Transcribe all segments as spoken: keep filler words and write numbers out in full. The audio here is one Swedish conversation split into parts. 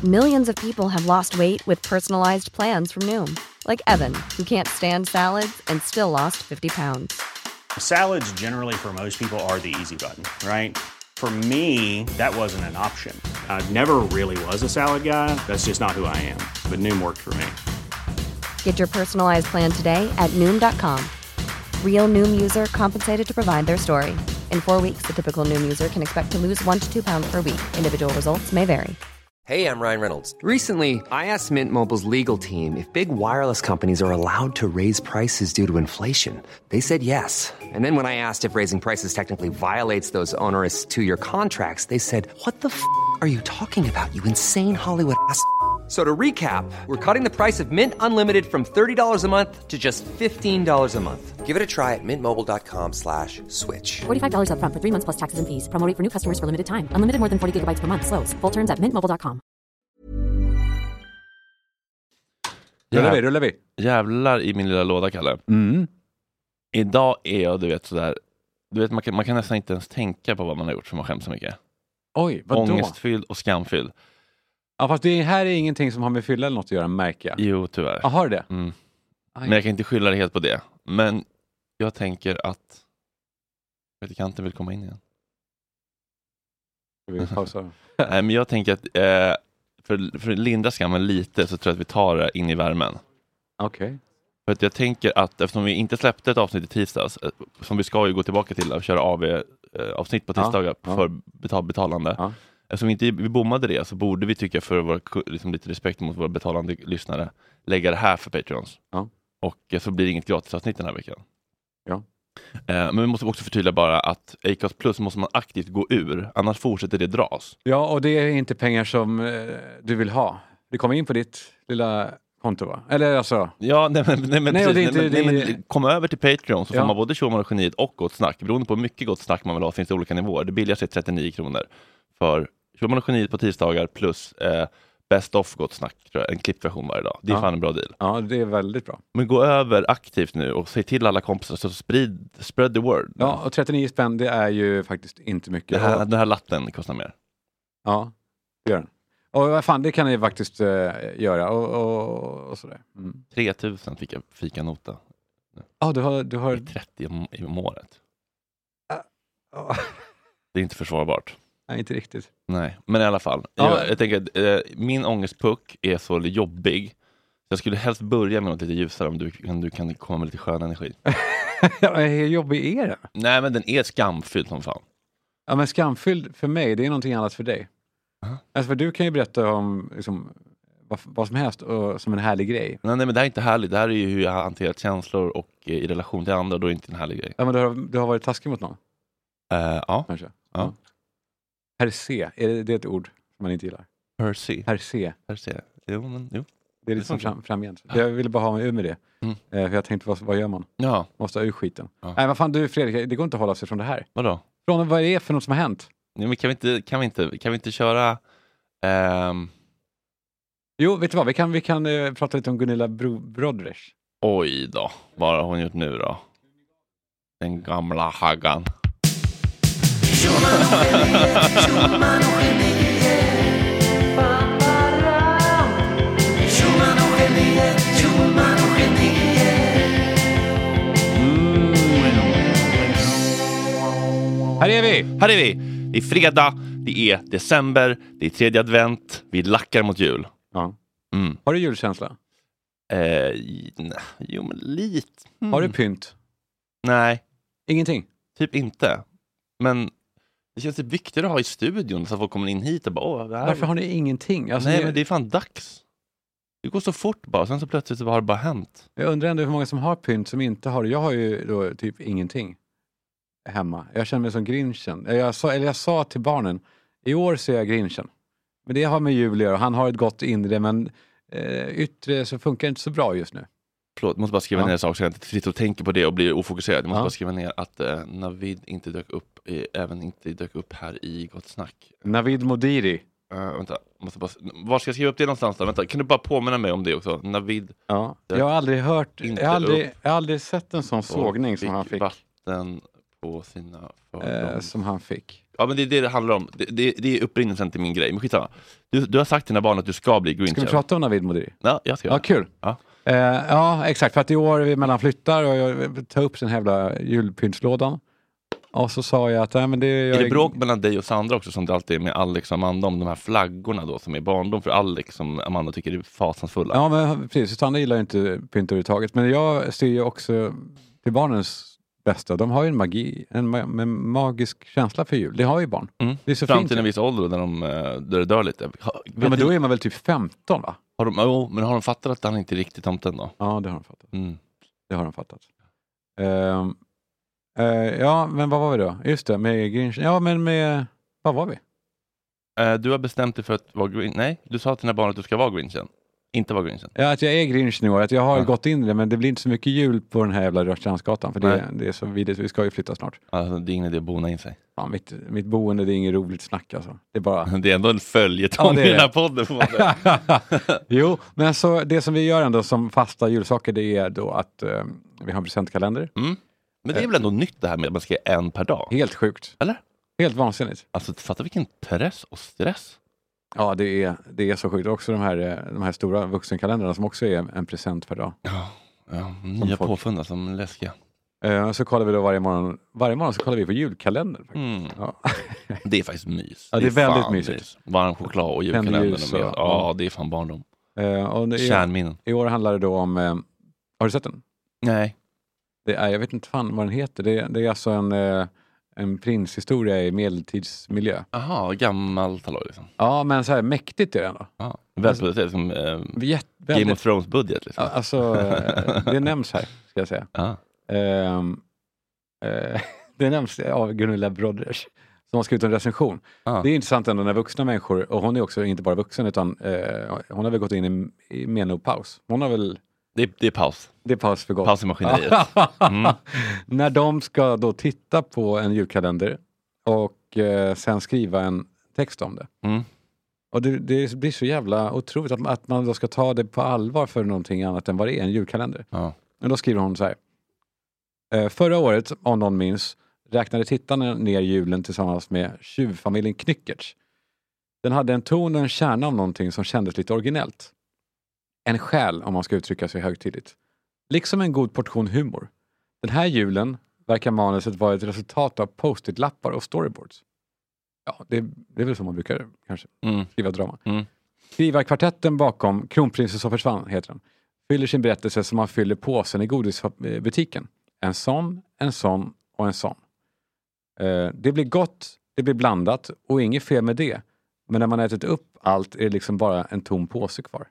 Millions of people have lost weight with personalized plans from Noom. Like Evan, who can't stand salads and still lost fifty pounds. Salads generally for most people are the easy button, right? For me, that wasn't an option. I never really was a salad guy. That's just not who I am. But Noom worked for me. Get your personalized plan today at Noom dot com. Real Noom user compensated to provide their story. In four weeks, the typical Noom user can expect to lose one to two pounds per week. Individual results may vary. Hey, I'm Ryan Reynolds. Recently, I asked Mint Mobile's legal team if big wireless companies are allowed to raise prices due to inflation. They said yes. And then when I asked if raising prices technically violates those onerous two-year contracts, they said, what the f*** are you talking about, you insane Hollywood ass f- So to recap, we're cutting the price of Mint Unlimited from thirty dollars a month to just fifteen dollars a month. Give it a try at mintmobile.com slash switch. forty-five dollars up front for three months plus taxes and fees. Promo rate for new customers for limited time. Unlimited more than forty gigabytes per month. Slows full terms at mint mobile dot com. Rullar vi, rullar vi. Jävlar i min lilla låda, Kalle. Mm. Idag är jag, du vet, sådär. Du vet, man kan, man kan nästan inte ens tänka på vad man har gjort för man skäms så mycket. Oj, vadå? Ångestfylld och skamfylld. Ja, fast det här är ingenting som har med fylla eller något att göra, märker jag. Jo, tyvärr. Ja, har det? Mm. Men jag kan inte skylla det helt på det. Men jag tänker att predikanten vill komma in igen. Ska vi pausa? Nej, men jag tänker att eh, för, för att lindra skammen lite så tror jag att vi tar det in i värmen. Okej. Okay. För att jag tänker att eftersom vi inte släppte ett avsnitt i tisdags, som vi ska ju gå tillbaka till och köra A V-avsnitt på tisdagar ja, för ja. betal, betalande. Ja. Eftersom vi inte vi bommade det så borde vi tycka för vår, liksom, lite respekt mot våra betalande lyssnare lägga det här för Patreons. Ja. Och så blir det inget gratisavsnitt den här veckan. Ja. Eh, men vi måste också förtydliga bara att Acast Plus måste man aktivt gå ur, annars fortsätter det dras. Ja, och det är inte pengar som eh, du vill ha. Det kommer in på ditt lilla konto, va? Eller alltså... Ja, nej men, nej, men, nej, precis, det är inte, nej, men, det... nej, men kom över till Patreon så ja. får man både Showman och Geniet och Gott Snack. Beroende på hur mycket Gott Snack man vill ha finns det olika nivåer. Det billigaste är trettionio kronor för Showman och Geniet på tisdagar plus eh, Best of Gott Snack, tror jag, en klippversion varje dag. Det är ja. fan en bra deal. Ja, det är väldigt bra. Men gå över aktivt nu och säg till alla kompisar så sprid spread the word. Ja, och trettionio spänn, det är ju faktiskt inte mycket. Det här, den här latten kostar mer. Ja, det gör den. Och vad fan, det kan ni faktiskt uh, göra och, och, och sådär. Mm. tre tusen fick jag fikanota. Ja, ah, du har... Du har... trettio om, i om året. Uh, uh. Det är inte försvarbart. Nej, inte riktigt. Nej, men i alla fall. Ja. Jag, jag tänker att eh, min ångestpuck är så jobbig. Jag skulle helst börja med något lite ljusare om du, om du kan komma med lite skön energi. Ja, hur jobbig är den? Nej, men den är skamfylld som fan. Ja, men skamfylld för mig, det är någonting annat för dig. Uh-huh. Alltså, för du kan ju berätta om liksom, vad, vad som helst och, som en härlig grej. Nej, nej, men det här är inte härligt. Det här är ju hur jag har hanterat känslor och eh, i relation till andra, då är det inte en härlig grej. Ja, men du har, du har varit taskig mot någon? Uh, ja. Kanske. Ja. Ja. Herse, är det, det är ett ord som man inte gillar? Herse. Herse. Herse. Jo, men jo. Det är lite som fram, framgent. Jag ville bara ha mig ur med det. Mm. Eh, för jag tänkte, vad, vad gör man? Ja. Måste ha ur skiten. Ja. Nej, vad fan du Fredrik, det går inte att hålla sig från det här. Vadå? Från vad det är för något som har hänt. Nej, men kan vi inte, kan vi inte, kan vi inte köra... Um... Jo, vet du vad? Vi kan, vi kan uh, prata lite om Gunilla Bro- Brodrich. Oj då. Vad har hon gjort nu då? Den gamla haggan. Här är vi! Här är vi! Det är fredag, det är december, det är tredje advent, vi lackar mot jul. Ja. Mm. Har du julkänsla? Eh, nej, jo, men lite. Mm. Har du pynt? Nej. Ingenting? Typ inte. Men det känns typ viktigare att ha i studion så att folk kommer in hit och bara, åh, det här... Varför har ni ingenting? Alltså, nej, ni... men det är fan dags. Det går så fort bara, sen så plötsligt så har det bara hänt. Jag undrar ändå hur många som har pynt som inte har det. Jag har ju då typ ingenting hemma. Jag känner mig som Grinchen. Jag sa, eller jag sa till barnen, i år ser jag Grinchen. Men det har med jul och han har ett gott inre, men eh, yttre så funkar det inte så bra just nu. Förlåt, jag måste bara skriva ja. ner en sak så jag inte sitter och tänker på det och blir ofokuserad. Jag måste ja. bara skriva ner att eh, Navid inte dök upp, eh, även inte dök upp här i Gott Snack. Navid Modiri. Uh, vänta, måste bara, var ska jag skriva upp det någonstans då? Vänta, kan du bara påminna mig om det också? Navid. Ja. Jag har aldrig hört, jag har aldrig, jag har aldrig sett en sån sågning som han fick. Vatten på sina eh, som han fick. Ja, men det är det det handlar om. Det, det, det är upprinnelsen till min grej. Men skitsamma. Du, du har sagt till dina barn att du ska bli Grinchen. Ska vi prata om Navid Modiri? Ja, jag ska Ja, kul. Ja. Eh, ja, exakt. För att i år är vi mellan flyttar och jag tar upp den här jävla julpyntslådan. Och så sa jag att... Nej, men det, jag är det bråk mellan dig och Sandra också som det alltid är med Alex och Amanda om de här flaggorna då som är barndom för Alex som Amanda tycker är fasansfulla? Ja, men precis. Sandra gillar ju inte pynt överhuvudtaget. Men jag ser ju också till barnens bästa. De har ju en magi, en ma- en magisk känsla för jul. Det har ju barn. Mm. Det är så fram fint. till en viss ålder där de där det dör lite. Ha, ja, men då är man väl typ femton, va? Har de, oh, men har de fattat att han inte är riktigt tomten då? Ja, det har de fattat. Mm. Det har de fattat. Uh, uh, ja, men vad var vi då? Just det, med Grinchen. Ja, men med... Vad var vi? Uh, du har bestämt dig för att vara Grinchen. Nej, du sa till dina barn att du ska vara Grinchen. Inte vara Grinchen. Ja, att jag är Grinchen i år. Att jag har ja. gått in i det, men det blir inte så mycket jul på den här jävla Rörstrandsgatan. För det, det är så vidligt. Vi ska ju flytta snart. Alltså, det är ingen idé att bona in sig. Ja, mitt, mitt boende, det är inget roligt snack alltså. Det är bara... Det är ändå en följetong ja, i den här podden. Jo, men så det som vi gör ändå som fasta julsaker, det är då att uh, vi har en presentkalender. Mm. Men det är väl ändå nytt det här med att man ska göra en per dag? Helt sjukt. Eller? Helt vansinnigt. Alltså, fatta vilken press och stress. Ja, det är, det är så sjukt. Också de här, de här stora vuxenkalendrarna som också är en present per dag. Ja, ja nya påfunda som läskiga. Uh, så kollar vi då varje morgon. Varje morgon så kollar vi på julkalendern. Mm. Ja. Det är faktiskt mys. Ja, det är, det är väldigt mysigt. Mys. Varm choklad och julkalendern. Och ja, ja, det är fan barndom. Uh, och det, Kärnminnen. I år handlar det då om... Uh, har du sett den? Nej. Det är, jag vet inte fan vad den heter. Det, det är alltså en... Uh, en prinshistoria i medeltidsmiljö. Jaha, gammal taloj liksom. Ja, men så här mäktigt är det ändå. Ja, väldigt alltså, som eh, Jätt, Game of Thrones budget liksom. Alltså, det nämns här, ska jag säga. Ja. Um, uh, det nämns av Gunilla Broders som har skrivit en recension. Ah. Det är intressant ändå när vuxna människor, och hon är också inte bara vuxen utan uh, hon har väl gått in i, i menopaus. Hon har väl... Det är, det är paus. Det är paus för gott. Paus i maskineriet. Mm. När de ska då titta på en julkalender och eh, sen skriva en text om det. Mm. Och det, det blir så jävla otroligt att, att man då ska ta det på allvar för någonting annat än vad det är, en julkalender. Ja. Men då skriver hon så här. Eh, förra året, om någon minns, räknade tittarna ner julen tillsammans med tjuvfamiljen Knyckertz. Den hade en ton och en kärna om någonting som kändes lite originellt. En själ, om man ska uttrycka sig högtidligt. Liksom en god portion humor. Den här julen verkar manuset vara ett resultat av post-it-lappar och storyboards. Ja, det, det är väl så man brukar kanske mm. skriva drama. Mm. Skrivarkvartetten bakom Kronprinsen som försvann, heter den. Fyller sin berättelse som man fyller påsen i godisbutiken. En sån, en sån och en sån. Eh, det blir gott, det blir blandat och inget fel med det. Men när man ätit upp allt är det liksom bara en tom påse kvar.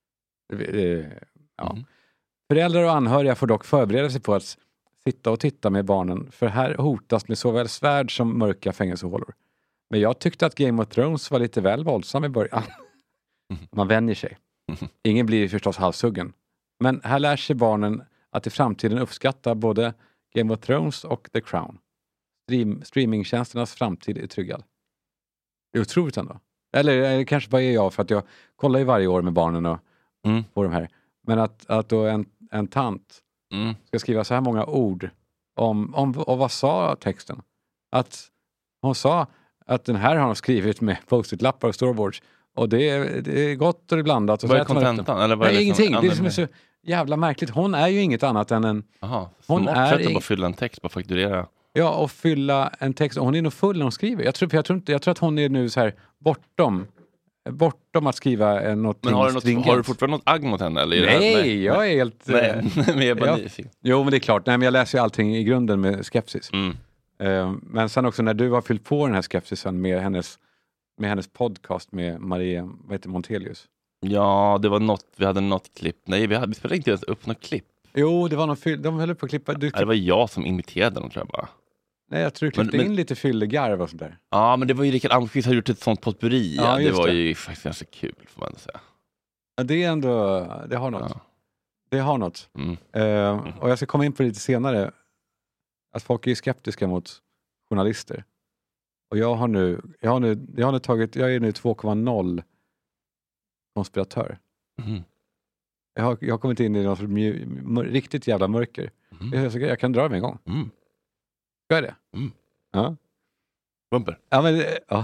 Ja. Mm. Föräldrar och anhöriga får dock förbereda sig på att sitta och titta med barnen, för här hotas med såväl svärd som mörka fängelsehålor. Men jag tyckte att Game of Thrones var lite väl våldsam i början. Man vänjer sig. Ingen blir förstås halshuggen. Men här lär sig barnen att i framtiden uppskatta både Game of Thrones och The Crown. Stream, streamingtjänsternas framtid är tryggad. Det är otroligt ändå. Eller kanske bara är jag, för att jag kollar ju varje år med barnen och mm. på de här. Men att, att då en, en tant mm. ska skriva så här många ord om, om och vad sa texten? Att hon sa att den här har hon skrivit med post-it-lappar och storyboards. Och det är, det är gott och det är blandat. Och vad är kontentan? Eller vad är Nej, det ingenting. Som, det är som är så jävla märkligt. Hon är ju inget annat än en... Aha, hon är sätt att bara fylla en text, bara fakturera. Ja, och fylla en text. Och hon är nog full när hon skriver. Jag tror, jag tror, inte, jag tror att hon är nu så här bortom... Bortom att skriva eh, något. Men har du, något, har du fortfarande något agg mot henne? Eller är nej, det, nej, jag är helt... Nej, men jag är bara ja, nyfiken. Jo, men det är klart. Nej, men jag läser ju allting i grunden med skepsis. Mm. Uh, men sen också när du har fyllt på den här skepsisen med hennes, med hennes podcast med Maria, vad heter Montelius? Ja, det var något, vi hade något klipp. Nej, vi, hade, vi spelade inte ens upp något klipp. Jo, det var någon fyll, de höll på att klippa. Du klipp... Nej, det var jag som imiterade dem, tror jag bara. Nej, jag tror du klippte men, in men... lite fyllegarv och sånt där. Ja, men det var ju Rickard Almqvist hade gjort ett sånt potpurri. Ja, det var det. Ju faktiskt ganska kul, får man säga. Ja, det är ändå, det har något. Ja. Det har något. Mm. Uh, mm. Och jag ska komma in på lite senare. Att folk är skeptiska mot journalister. Och jag har nu, jag har nu, jag har nu tagit, jag är nu två komma noll konspiratör. Mm. Jag har, jag har kommit in i något mj- mör, riktigt jävla mörker. Mm. Jag, jag kan dra det med en gång. Mm. Ska jag det? Mm. Ja. Bumper. Ja, men... Ja.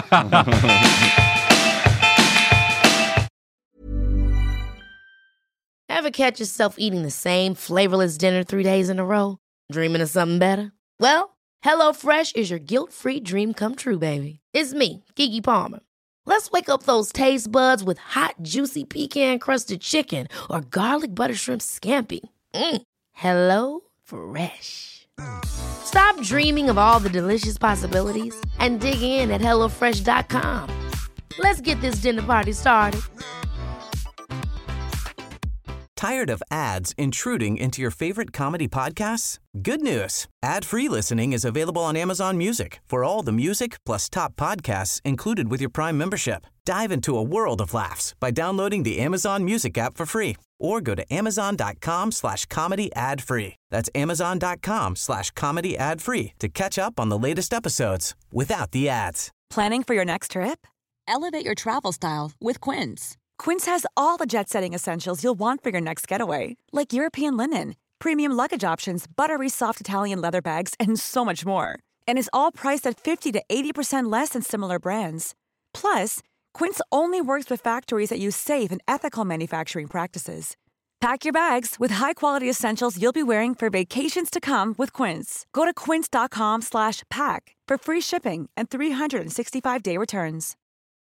Ever catch yourself eating the same flavorless dinner three days in a row? Dreaming of something better? Well, HelloFresh is your guilt-free dream come true, baby. It's me, Keke Palmer. Let's wake up those taste buds with hot, juicy pecan-crusted chicken or garlic butter shrimp scampi. Mm. Hello Fresh. Stop dreaming of all the delicious possibilities and dig in at hello fresh dot com. Let's get this dinner party started. Tired of ads intruding into your favorite comedy podcasts? Good news. Ad-free listening is available on Amazon Music for all the music plus top podcasts included with your Prime membership. Dive into a world of laughs by downloading the Amazon Music app for free or go to amazon.com slash comedy ad free. That's amazon.com slash comedy ad free to catch up on the latest episodes without the ads. Planning for your next trip? Elevate your travel style with Quince. Quince has all the jet-setting essentials you'll want for your next getaway, like European linen, premium luggage options, buttery soft Italian leather bags, and so much more. And is all priced at fifty to eighty percent less than similar brands. Plus, Quince only works with factories that use safe and ethical manufacturing practices. Pack your bags with high-quality essentials you'll be wearing for vacations to come with Quince. Go to quince.com slash pack for free shipping and three sixty-five day returns.